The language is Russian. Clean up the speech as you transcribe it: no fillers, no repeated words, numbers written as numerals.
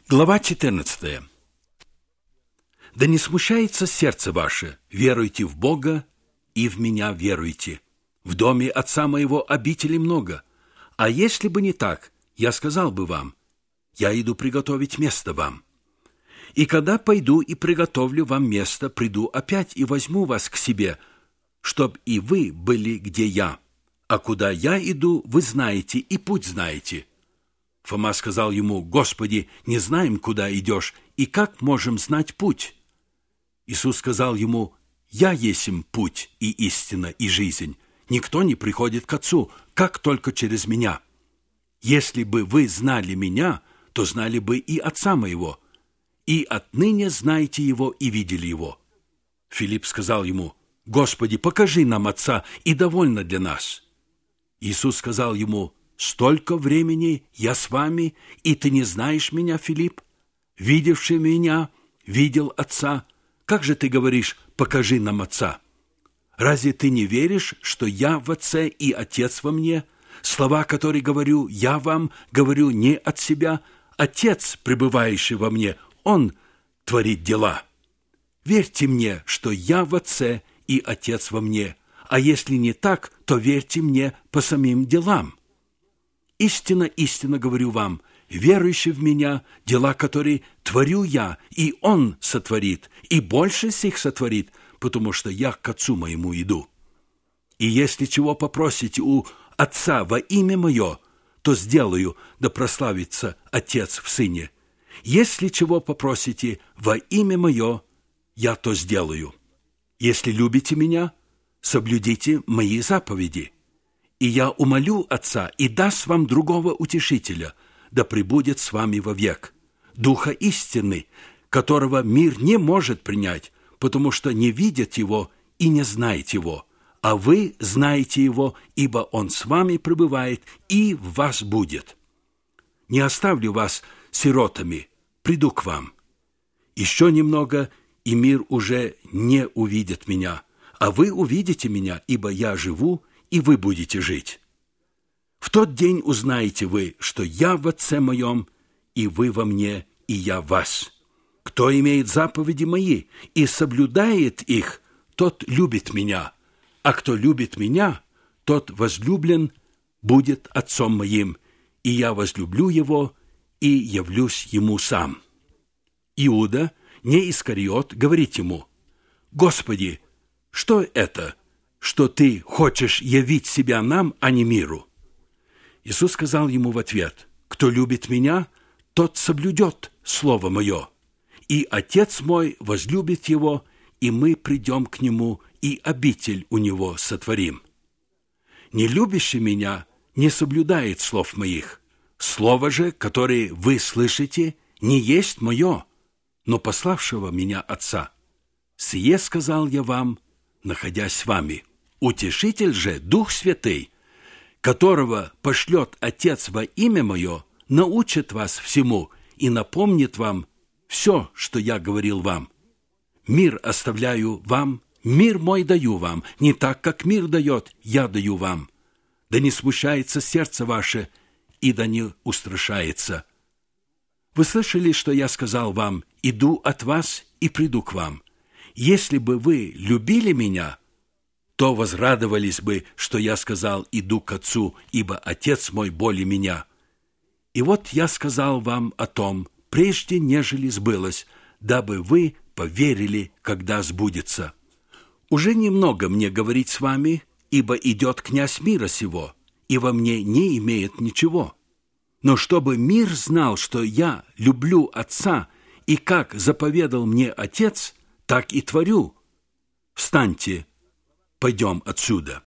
Глава 14. «Да не смущается сердце ваше, веруйте в Бога и в меня веруйте. В доме отца моего обителей много, а если бы не так, я сказал бы вам, я иду приготовить место вам. И когда пойду и приготовлю вам место, приду опять и возьму вас к себе, чтоб и вы были, где я. А куда я иду, вы знаете, и путь знаете». Фома сказал ему: «Господи, не знаем, куда идешь, и как можем знать путь?» Иисус сказал ему: «Я есмь путь и истина и жизнь. Никто не приходит к Отцу, как только через меня. Если бы вы знали меня, то знали бы и Отца моего, и отныне знаете его и видели его». Филипп сказал ему: «Господи, покажи нам Отца, и довольно для нас». Иисус сказал ему: «Столько времени я с вами, и ты не знаешь меня, Филипп? Видевший меня, видел Отца. Как же ты говоришь: покажи нам Отца? Разве ты не веришь, что я в Отце и Отец во мне? Слова, которые говорю я вам, говорю не от себя. Отец, пребывающий во мне, Он творит дела. Верьте мне, что я в Отце и Отец во мне, а если не так, то верьте мне по самим делам. Истинно, истинно говорю вам, верующий в меня, дела, которые творю я, и Он сотворит, и больше сих сотворит, потому что я к Отцу моему иду. И если чего попросите у Отца во имя Мое, то сделаю, да прославится Отец в Сыне. Если чего попросите во имя Мое, я то сделаю. Если любите меня, соблюдите мои заповеди. И я умолю Отца, и даст вам другого утешителя, да пребудет с вами вовек, Духа истины, которого мир не может принять, потому что не видит его и не знает его. А вы знаете его, ибо он с вами пребывает и в вас будет. Не оставлю вас сиротами, приду к вам. Еще немного, и мир уже не увидит меня, а вы увидите меня, ибо я живу, и вы будете жить. В тот день узнаете вы, что я в Отце моем, и вы во мне, и я в вас. Кто имеет заповеди мои и соблюдает их, тот любит меня, а кто любит меня, тот возлюблен будет Отцом моим, и я возлюблю его и явлюсь ему сам». Иуда, не Искариот, говорит ему: «Господи, что это, что ты хочешь явить себя нам, а не миру?» Иисус сказал ему в ответ: «Кто любит меня, тот соблюдет слово мое, и Отец мой возлюбит его, и мы придем к нему, и обитель у него сотворим. Не любящий меня не соблюдает слов моих. Слово же, которое вы слышите, не есть мое, но пославшего меня Отца. Сие сказал я вам, находясь с вами. Утешитель же, Дух Святый, которого пошлет Отец во имя Мое, научит вас всему и напомнит вам все, что я говорил вам. Мир оставляю вам, мир мой даю вам, не так, как мир дает, я даю вам. Да не смущается сердце ваше, и да не устрашается. Вы слышали, что я сказал вам: иду от вас и приду к вам. Если бы вы любили меня, то возрадовались бы, что я сказал: иду к Отцу, ибо Отец мой более меня. И вот я сказал вам о том, прежде нежели сбылось, дабы вы поверили, когда сбудется. Уже немного мне говорить с вами, ибо идет князь мира сего, и во мне не имеет ничего. Но чтобы мир знал, что я люблю Отца, и как заповедал мне Отец, так и творю. Встаньте, пойдем отсюда».